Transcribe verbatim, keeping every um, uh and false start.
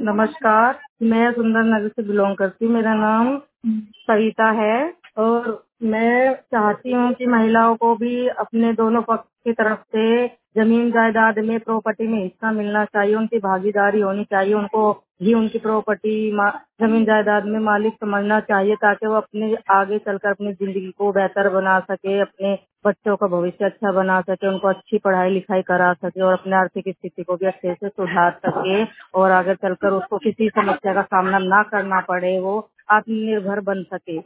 नमस्कार, मैं सुंदर नगर से बिलोंग करती हूँ। मेरा नाम सविता है और मैं चाहती हूँ कि महिलाओं को भी अपने दोनों पक्ष की तरफ से जमीन जायदाद में प्रॉपर्टी में हिस्सा मिलना चाहिए, उनकी भागीदारी होनी चाहिए, उनको भी उनकी प्रॉपर्टी जमीन जायदाद में मालिक समझना चाहिए ताकि वो अपने आगे चलकर अपनी जिंदगी को बेहतर बना सके, अपने बच्चों का भविष्य अच्छा बना सके, उनको अच्छी पढ़ाई लिखाई करा सके और अपने आर्थिक स्थिति को भी अच्छे से सुधार सके और आगे चलकर उसको किसी समस्या का सामना ना करना पड़े, वो आत्मनिर्भर बन सके।